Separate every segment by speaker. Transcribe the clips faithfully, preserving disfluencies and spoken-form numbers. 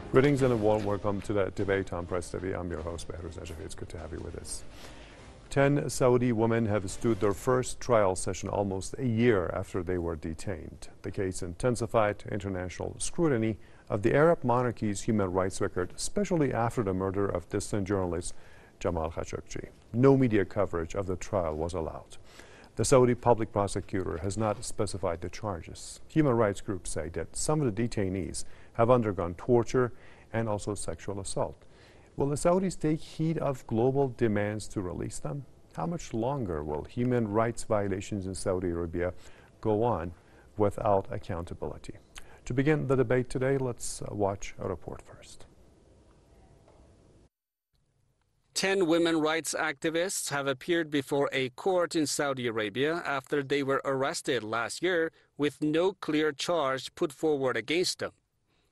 Speaker 1: Greetings and a warm welcome to the debate on Press T V. I'm your host, Behruz Najafi. It's good to have you with us. Ten Saudi women have stood their first trial session almost a year after they were detained. The case intensified international scrutiny of the Arab monarchy's human rights record, especially after the murder of dissident journalist Jamal Khashoggi. No media coverage of the trial was allowed. The Saudi public prosecutor has not specified the charges. Human rights groups say that some of the detainees have undergone torture and also sexual assault. Will the Saudis take heed of global demands to release them? How much longer will human rights violations in Saudi Arabia go on without accountability? To begin the debate today, let's uh, watch a report first.
Speaker 2: Ten women rights activists have appeared before a court in Saudi Arabia after they were arrested last year with no clear charge put forward against them.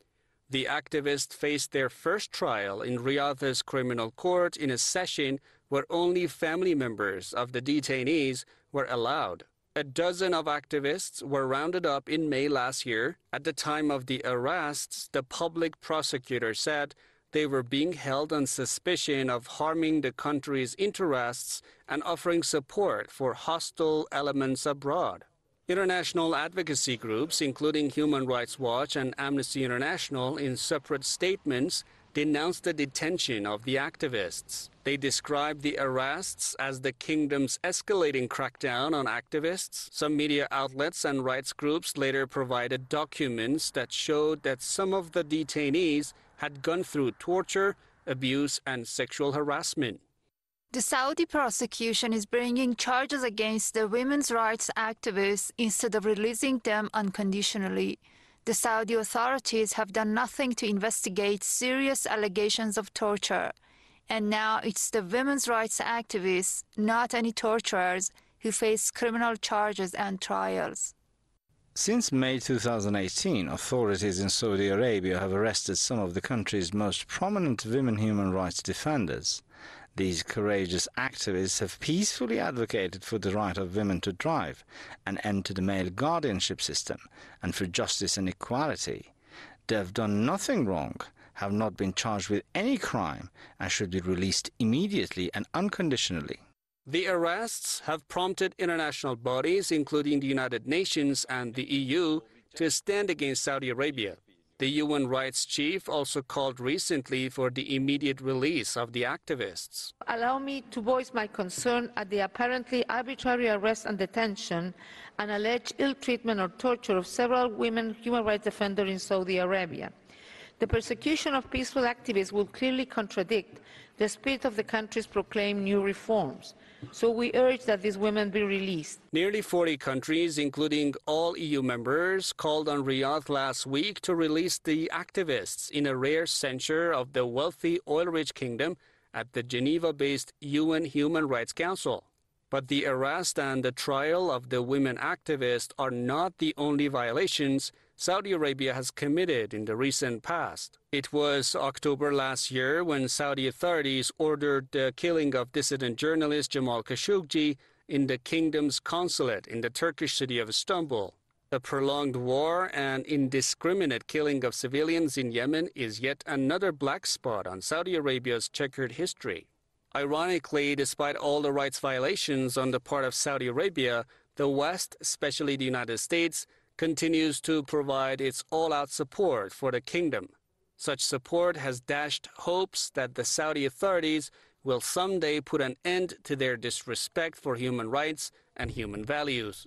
Speaker 2: The activists faced their first trial in Riyadh's criminal court in a session where only family members of the detainees were allowed. A dozen of activists were rounded up in May last year. At the time of the arrests, the public prosecutor said they were being held on suspicion of harming the country's interests and offering support for hostile elements abroad. International advocacy groups, including Human Rights Watch and Amnesty International, in separate statements, denounced the detention of the activists. They described the arrests as the kingdom's escalating crackdown on activists. Some media outlets and rights groups later provided documents that showed that some of the detainees had gone through torture, abuse, and sexual harassment.
Speaker 3: The Saudi prosecution is bringing charges against the women's rights activists instead of releasing them unconditionally. The Saudi authorities have done nothing to investigate serious allegations of torture. And now it's the women's rights activists, not any torturers, who face criminal charges and trials.
Speaker 4: Since May two thousand eighteen, authorities in Saudi Arabia have arrested some of the country's most prominent women human rights defenders. These courageous activists have peacefully advocated for the right of women to drive, an end to the male guardianship system, and for justice and equality. They have done nothing wrong, have not been charged with any crime, and should be released immediately and unconditionally.
Speaker 2: The arrests have prompted international bodies, including the United Nations and the E U, to stand against Saudi Arabia. The U N rights chief also called recently for the immediate release of the activists.
Speaker 5: Allow me to voice my concern at the apparently arbitrary arrest and detention and alleged ill treatment or torture of several women human rights defenders in Saudi Arabia. The persecution of peaceful activists will clearly contradict the spirit of the country's proclaimed new reforms. So we urge that these women be released.
Speaker 2: Nearly forty countries, including all E U members, called on Riyadh last week to release the activists in a rare censure of the wealthy oil-rich kingdom at the Geneva-based U N Human Rights Council. But the arrest and the trial of the women activists are not the only violations Saudi Arabia has committed in the recent past. It was October last year when Saudi authorities ordered the killing of dissident journalist Jamal Khashoggi in the kingdom's consulate in the Turkish city of Istanbul. The prolonged war and indiscriminate killing of civilians in Yemen is yet another black spot on Saudi Arabia's checkered history. Ironically, despite all the rights violations on the part of Saudi Arabia, the West, especially the United States, continues to provide its all-out support for the kingdom. Such support has dashed hopes that the Saudi authorities will someday put an end to their disrespect for human rights and human values.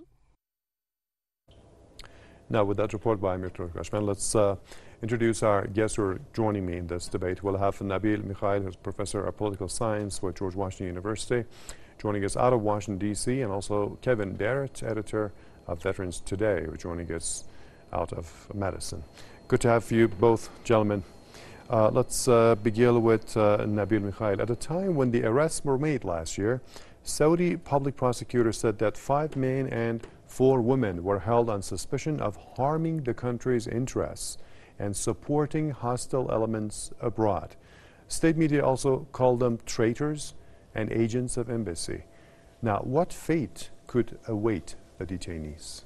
Speaker 1: Now, with that report by Mirta Kashman, let's uh, introduce our guests who are joining me in this debate. We'll have Nabil Mikhail, who's professor of political science with George Washington University, joining us out of Washington, D C, and also Kevin Barrett, editor of Veterans Today, who are joining us out of Madison. Good to have you both, gentlemen. Uh, let's uh, begin with uh, Nabil Mikhail. At a time when the arrests were made last year, Saudi public prosecutors said that five men and four women were held on suspicion of harming the country's interests and supporting hostile elements abroad. State media also called them traitors and agents of embassy. Now, what fate could await the detainees?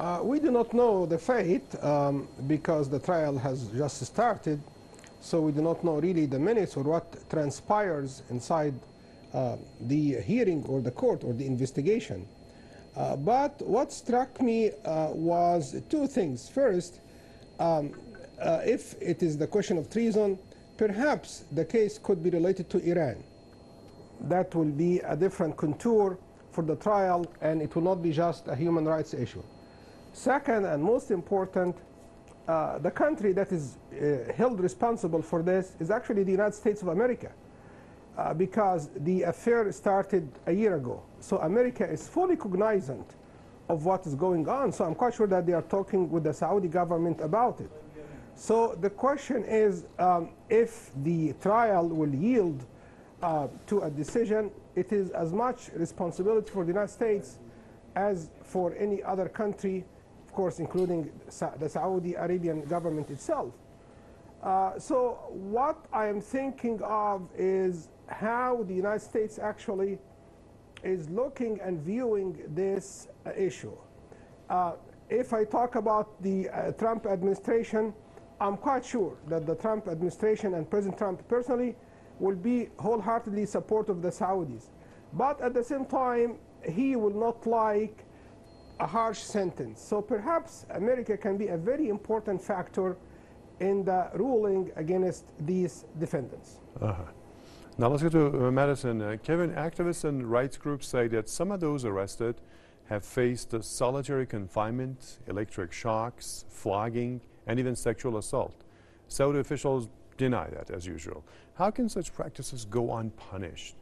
Speaker 6: Uh, we do not know the fate um, because the trial has just started, so we do not know really the minutes or what transpires inside uh, the hearing or the court or the investigation. Uh, but what struck me uh, was two things. First, um, uh, if it is the question of treason, perhaps the case could be related to Iran. That will be a different contour for the trial, and it will not be just a human rights issue. Second, and most important, uh, the country that is uh, held responsible for this is actually the United States of America, uh, because the affair started a year ago. So America is fully cognizant of what is going on. So I'm quite sure that they are talking with the Saudi government about it. So the question is, um, if the trial will yield uh, to a decision, it is as much responsibility for the United States as for any other country, of course, including Sa the Saudi Arabian government itself. Uh, so what I am thinking of is how the United States actually is looking and viewing this uh, issue. Uh, if I talk about the uh, Trump administration, I'm quite sure that the Trump administration and President Trump personally will be wholeheartedly supportive of the Saudis. But at the same time, he will not like a harsh sentence. So perhaps America can be a very important factor in the ruling against these defendants.
Speaker 1: Uh-huh. Now let's get to uh, Madison. Uh, Kevin, activists and rights groups say that some of those arrested have faced uh, solitary confinement, electric shocks, flogging, and even sexual assault. Saudi officials deny that, as usual. How can such practices go unpunished?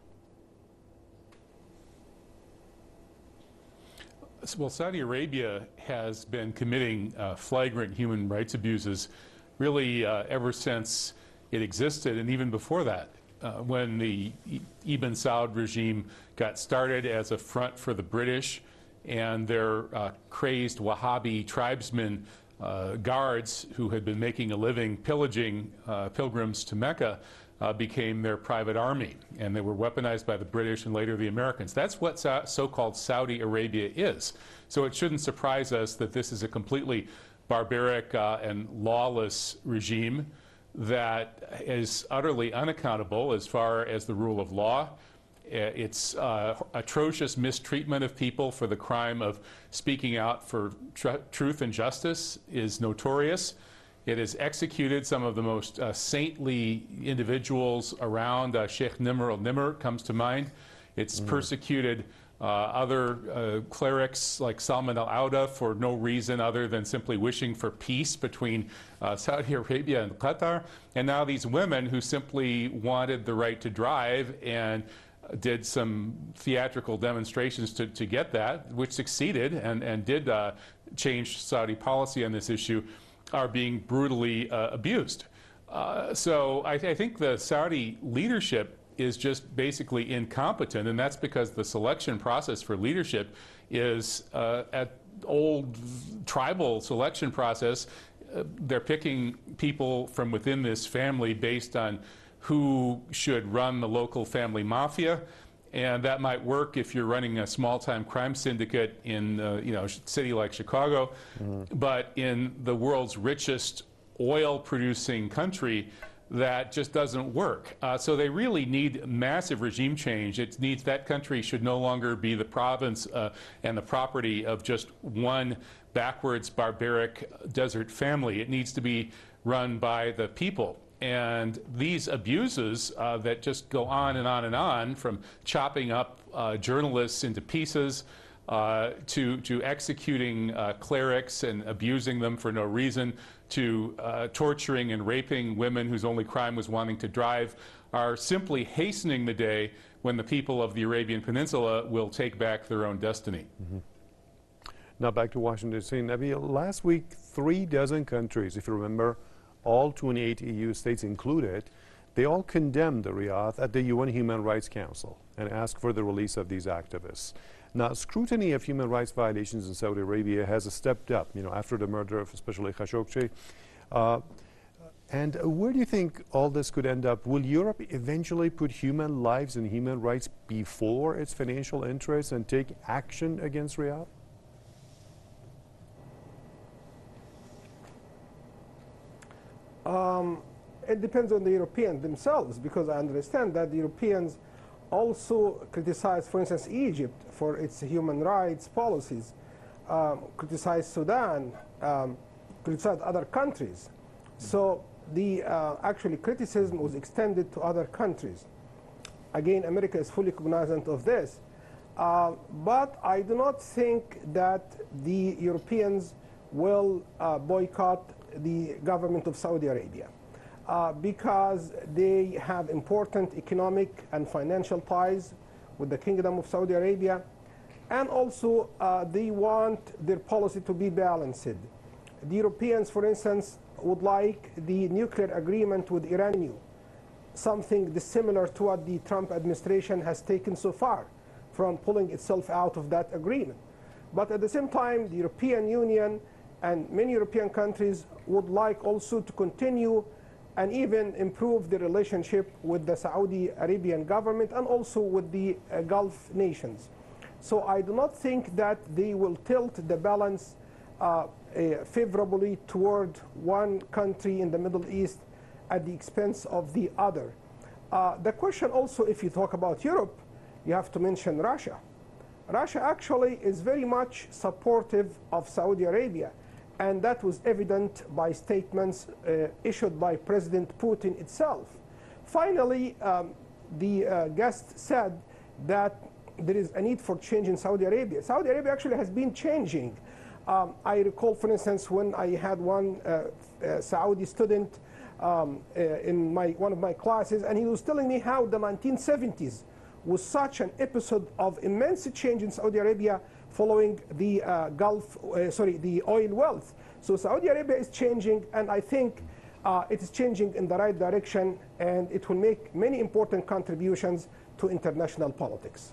Speaker 7: Well, Saudi Arabia has been committing uh, flagrant human rights abuses really uh, ever since it existed, and even before that. Uh, when the Ibn Saud regime got started as a front for the British and their uh, crazed Wahhabi tribesmen, uh, guards who had been making a living pillaging uh, pilgrims to Mecca, uh, became their private army, and they were weaponized by the British and later the Americans. That's what so- so-called Saudi Arabia is. So it shouldn't surprise us that this is a completely barbaric uh, and lawless regime that is utterly unaccountable as far as the rule of law. It's uh, atrocious mistreatment of people for the crime of speaking out for tr truth and justice is notorious. It has executed some of the most uh, saintly individuals around. Uh, Sheikh Nimr al-Nimr comes to mind. It's mm. persecuted Uh, other uh, clerics like Salman al-Auda for no reason other than simply wishing for peace between uh, Saudi Arabia and Qatar. And now these women who simply wanted the right to drive and did some theatrical demonstrations to, to get that, which succeeded and, and did uh, change Saudi policy on this issue, are being brutally uh, abused. Uh, so I, th I think the Saudi leadership is just basically incompetent, and that's because the selection process for leadership is uh, at old tribal selection process. Uh, they're picking people from within this family based on who should run the local family mafia, and that might work if you're running a small-time crime syndicate in uh, you know, a city like Chicago, mm-hmm. but in the world's richest oil-producing country, that just doesn't work. Uh, so they really need massive regime change. It needs, that country should no longer be the province uh, and the property of just one backwards, barbaric desert family. It needs to be run by the people. And these abuses uh, that just go on and on and on, from chopping up uh, journalists into pieces, Uh, to, to executing uh, clerics and abusing them for no reason, to uh, torturing and raping women whose only crime was wanting to drive, are simply hastening the day when the people of the Arabian Peninsula will take back their own destiny.
Speaker 1: Mm-hmm. Now back to Washington, D C Nabil, last week, three dozen countries, if you remember, all twenty-eight E U states included, they all condemned Riyadh at the U N Human Rights Council and asked for the release of these activists. Now, scrutiny of human rights violations in Saudi Arabia has stepped up, you know, after the murder of especially Khashoggi. Uh, and uh, where do you think all this could end up? Will Europe eventually put human lives and human rights before its financial interests and take action against Riyadh?
Speaker 6: Um, it depends on the Europeans themselves, because I understand that the Europeans also criticize, for instance, Egypt for its human rights policies, um, criticize Sudan, um, criticize other countries. So the uh, actually criticism was extended to other countries. Again, America is fully cognizant of this. Uh, but I do not think that the Europeans will uh, boycott the government of Saudi Arabia uh, because they have important economic and financial ties with the Kingdom of Saudi Arabia, and also uh, they want their policy to be balanced. The Europeans, for instance, would like the nuclear agreement with Iran, something dissimilar to what the Trump administration has taken so far, from pulling itself out of that agreement. But at the same time, the European Union and many European countries would like also to continue and even improve the relationship with the Saudi Arabian government and also with the uh, Gulf nations. So I do not think that they will tilt the balance uh, uh, favorably toward one country in the Middle East at the expense of the other. Uh, the question also, if you talk about Europe, you have to mention Russia. Russia actually is very much supportive of Saudi Arabia, and that was evident by statements uh, issued by President Putin itself. Finally, um, the uh, guest said that there is a need for change in Saudi Arabia. Saudi Arabia actually has been changing. Um, I recall, for instance, when I had one uh, uh, Saudi student um, uh, in my, one of my classes, and he was telling me how the nineteen seventies was such an episode of immense change in Saudi Arabia following the uh, Gulf, uh, sorry, the oil wealth. So Saudi Arabia is changing, and I think uh, it is changing in the right direction, and it will make many important contributions to international politics.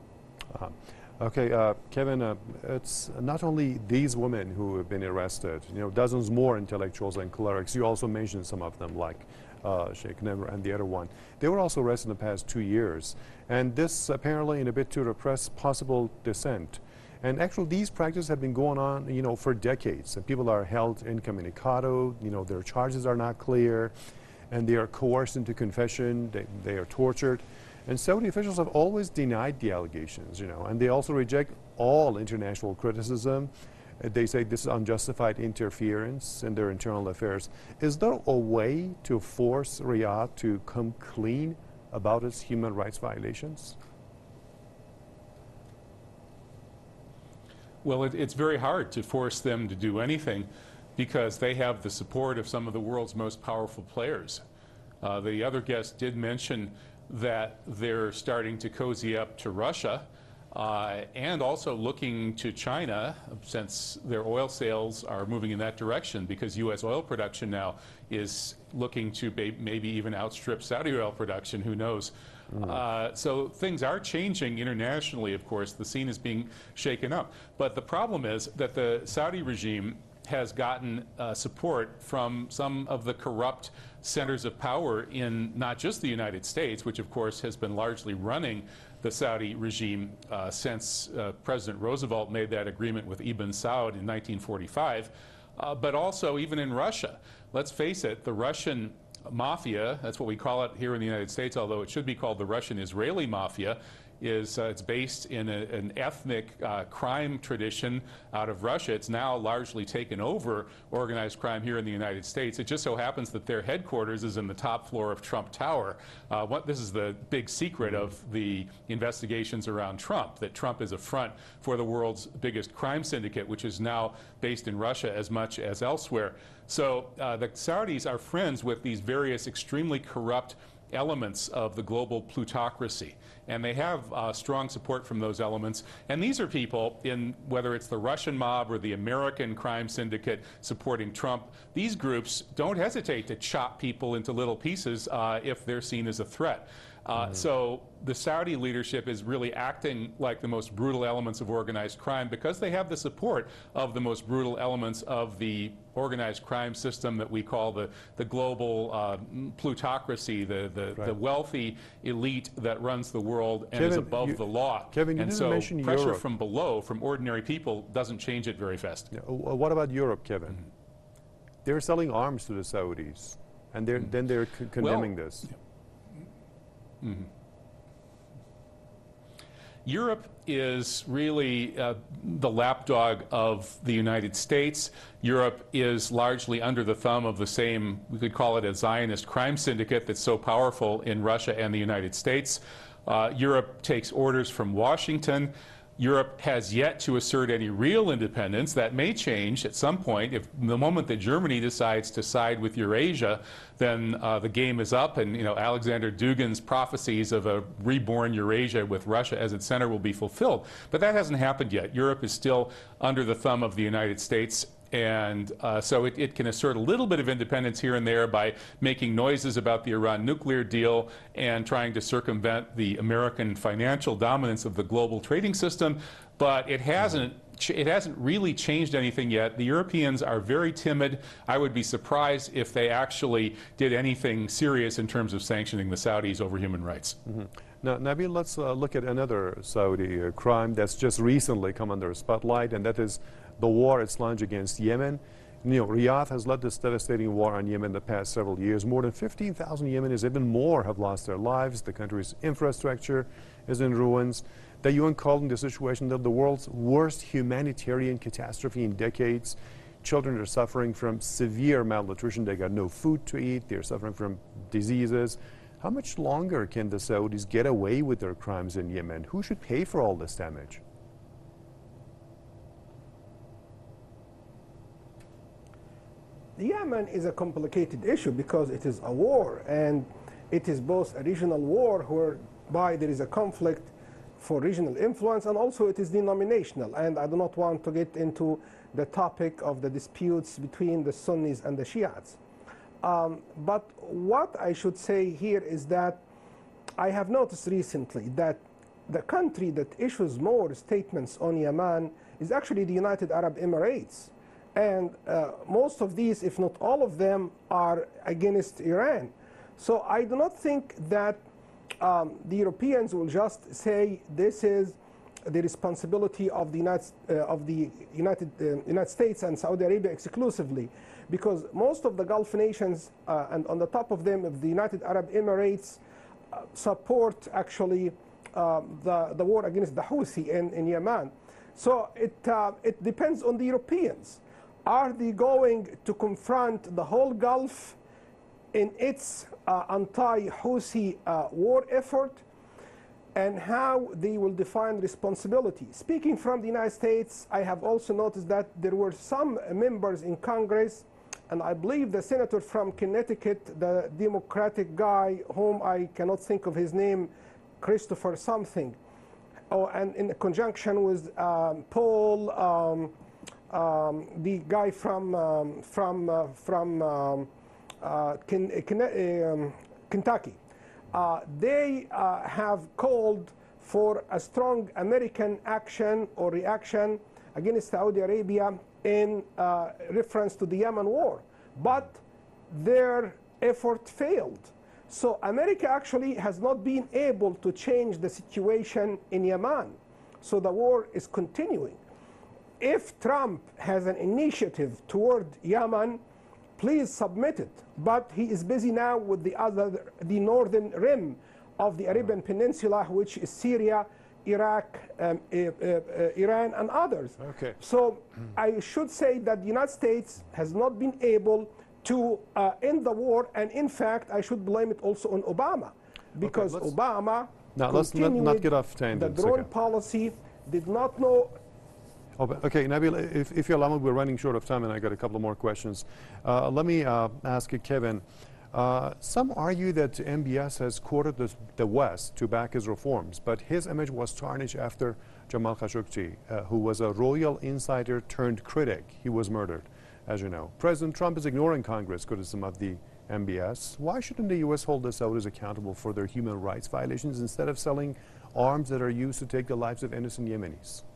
Speaker 1: Uh, okay, uh, Kevin, uh, it's not only these women who have been arrested, you know, dozens more intellectuals and clerics. You also mentioned some of them, like uh, Sheikh Nimr and the other one. They were also arrested in the past two years. And this apparently in a bid to repress possible dissent. And actually these practices have been going on, you know, for decades. And people are held incommunicado, you know, their charges are not clear, and they are coerced into confession, they, they are tortured. And Saudi officials have always denied the allegations, you know, and they also reject all international criticism. Uh, they say this is unjustified interference in their internal affairs. Is there a way to force Riyadh to come clean about its human rights violations?
Speaker 7: Well, it, it's very hard to force them to do anything because they have the support of some of the world's most powerful players. Uh, the other guest did mention that they're starting to cozy up to Russia uh, and also looking to China, since their oil sales are moving in that direction, because U S oil production now is looking to maybe even outstrip Saudi oil production, who knows. Mm. Uh, so things are changing internationally, of course. The scene is being shaken up. But the problem is that the Saudi regime has gotten uh, support from some of the corrupt centers of power in not just the United States, which of course has been largely running the Saudi regime uh, since uh, President Roosevelt made that agreement with Ibn Saud in nineteen forty-five, uh, but also even in Russia. Let's face it, the Russian mafia, that's what we call it here in the United States, although it should be called the Russian-Israeli mafia, is uh, it's based in a, an ethnic uh, crime tradition out of Russia. It's now largely taken over organized crime here in the United States. It just so happens that their headquarters is in the top floor of Trump Tower. Uh, what, this is the big secret of the investigations around Trump, that Trump is a front for the world's biggest crime syndicate, which is now based in Russia as much as elsewhere. So uh, the Saudis are friends with these various extremely corrupt elements of the global plutocracy, and they have uh, strong support from those elements. And these are people, in whether it's the Russian mob or the American crime syndicate supporting Trump, these groups don't hesitate to chop people into little pieces uh, if they're seen as a threat. Uh, mm-hmm. So the Saudi leadership is really acting like the most brutal elements of organized crime because they have the support of the most brutal elements of the organized crime system that we call the, the global uh, plutocracy, the, the,
Speaker 1: right.
Speaker 7: the wealthy elite that runs the world and
Speaker 1: Kevin,
Speaker 7: is above
Speaker 1: you,
Speaker 7: the law.
Speaker 1: Kevin, you
Speaker 7: and
Speaker 1: didn't
Speaker 7: so
Speaker 1: mention
Speaker 7: pressure
Speaker 1: Europe.
Speaker 7: from below, from ordinary people, doesn't change it very fast.
Speaker 1: Yeah. What about Europe, Kevin?
Speaker 7: Mm-hmm.
Speaker 1: They're selling arms to the Saudis. And they're, then they're c condemning
Speaker 7: well,
Speaker 1: this.
Speaker 7: Mm-hmm. Europe is really uh, the lapdog of the United States. Europe is largely under the thumb of the same, we could call it a Zionist crime syndicate that's so powerful in Russia and the United States. Uh, Europe takes orders from Washington. Europe has yet to assert any real independence. That may change at some point. If the moment that Germany decides to side with Eurasia, then uh, the game is up, and you know Alexander Dugin's prophecies of a reborn Eurasia with Russia as its center will be fulfilled. But that hasn't happened yet. Europe is still under the thumb of the United States. And uh, so it, it can assert a little bit of independence here and there by making noises about the Iran nuclear deal and trying to circumvent the American financial dominance of the global trading system. But it hasn't, it hasn't really changed anything yet. The Europeans are very timid. I would be surprised if they actually did anything serious in terms of sanctioning the Saudis over human rights.
Speaker 1: Mm-hmm. Now, Nabil, let's uh, look at another Saudi uh, crime that's just recently come under a spotlight, and that is the war it's launched against Yemen. You know, Riyadh has led this devastating war on Yemen the past several years. More than fifteen thousand Yemenis, even more, have lost their lives. The country's infrastructure is in ruins. The U N called the situation the world's worst humanitarian catastrophe in decades. Children are suffering from severe malnutrition. They got no food to eat. They're suffering from diseases. How much longer can the Saudis get away with their crimes in Yemen? Who should pay for all this damage?
Speaker 6: Yemen is a complicated issue because it is a war, and it is both a regional war whereby there is a conflict for regional influence, and also it is denominational. And I do not want to get into the topic of the disputes between the Sunnis and the Shiites. Um, but what I should say here is that I have noticed recently that the country that issues more statements on Yemen is actually the United Arab Emirates. And uh, most of these, if not all of them, are against Iran. So I do not think that um, the Europeans will just say this is the responsibility of the United, uh, of the United, uh, United States and Saudi Arabia exclusively, because most of the Gulf nations, uh, and on the top of them, of the United Arab Emirates, uh, support actually uh, the, the war against the Houthi in, in Yemen. So it, uh, it depends on the Europeans. Are they going to confront the whole Gulf in its uh, anti-Houthi uh, war effort, and how they will define responsibility? Speaking from the United States, I have also noticed that there were some members in Congress, and I believe the senator from Connecticut, the Democratic guy, whom I cannot think of his name, Christopher something, oh, and in conjunction with um, Paul, um, Um, the guy from um, from uh, from um, uh, Ken, Ken, um, Kentucky, uh, they uh, have called for a strong American action or reaction against Saudi Arabia in uh, reference to the Yemen war, but their effort failed. So America actually has not been able to change the situation in Yemen. So the war is continuing. If Trump has an initiative toward Yemen, please submit it. But he is busy now with the other, the northern rim of the Arabian Peninsula, which is Syria, Iraq, um, uh, uh, Iran, and others.
Speaker 1: Okay.
Speaker 6: So I should say that the United States has not been able to uh, end the war, and in fact, I should blame it also on Obama, because
Speaker 1: okay,
Speaker 6: Obama
Speaker 1: now let's not, not get off tangents.
Speaker 6: The drone
Speaker 1: okay.
Speaker 6: policy did not know.
Speaker 1: Oh, okay, Nabil, if, if you allow me, we're running short of time, and I got a couple more questions. Uh, let me uh, ask you, Kevin. Uh, some argue that M B S has courted the, the West to back his reforms, but his image was tarnished after Jamal Khashoggi, uh, who was a royal insider turned critic. He was murdered, as you know. President Trump is ignoring Congress' criticism of the M B S. Why shouldn't the U S hold the Saudis accountable for their human rights violations instead of selling arms that are used to take the lives of innocent Yemenis?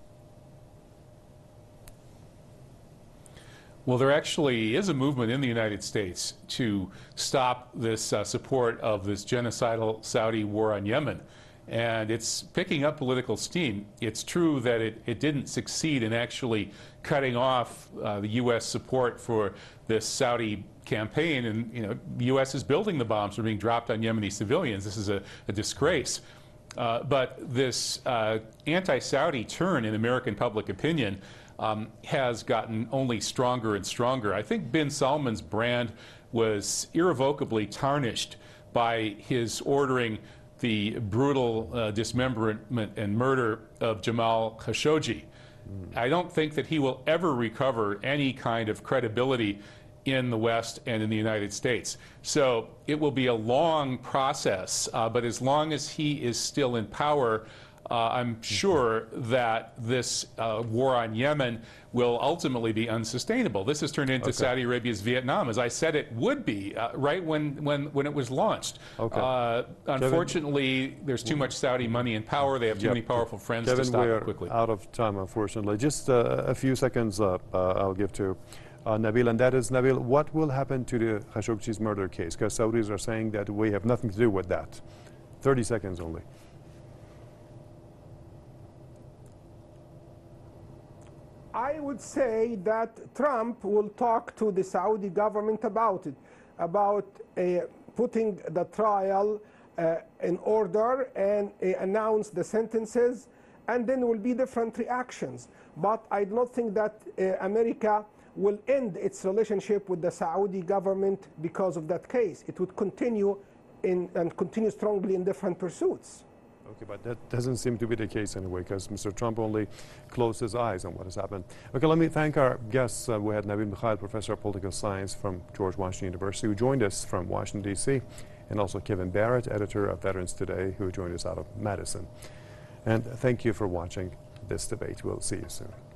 Speaker 7: Well, there actually is a movement in the United States to stop this uh, support of this genocidal Saudi war on Yemen. and it's picking up political steam. It's true that it, it didn't succeed in actually cutting off uh, the U S support for this Saudi campaign, and you know, the U S is building the bombs that are being dropped on Yemeni civilians. This is a, a disgrace. Uh, but this uh, anti-Saudi turn in American public opinion um, has gotten only stronger and stronger. I think bin Salman's brand was irrevocably tarnished by his ordering the brutal uh, dismemberment and murder of Jamal Khashoggi. Mm. I don't think that he will ever recover any kind of credibility in the West and in the United States. So it will be a long process, uh, but as long as he is still in power, uh, I'm sure that this uh, war on Yemen will ultimately be unsustainable. This has turned into okay. Saudi Arabia's Vietnam, as I said it would be, uh, right when, when, when it was launched.
Speaker 1: Okay.
Speaker 7: Uh, unfortunately,
Speaker 1: Kevin,
Speaker 7: there's too much Saudi money and power. They have too yep. many powerful friends
Speaker 1: Kevin,
Speaker 7: to stop
Speaker 1: we're
Speaker 7: it quickly.
Speaker 1: Out of time, unfortunately. Just uh, a few seconds uh, uh, I'll give to uh, Nabil, and that is, Nabil, what will happen to the Khashoggi's murder case? Because Saudis are saying that we have nothing to do with that. thirty seconds only.
Speaker 6: I would say that Trump will talk to the Saudi government about it, about uh, putting the trial uh, in order and uh, announce the sentences, and then will be different reactions. But I do not think that uh, America will end its relationship with the Saudi government because of that case. It would continue in, and continue strongly in different pursuits.
Speaker 1: Okay, but that doesn't seem to be the case anyway, because Mister Trump only closed his eyes on what has happened. Okay, let me thank our guests. Uh, we had Nabil Mikhail, Professor of Political Science from George Washington University, who joined us from Washington, D C, and also Kevin Barrett, editor of Veterans Today, who joined us out of Madison. And thank you for watching this debate. We'll see you soon.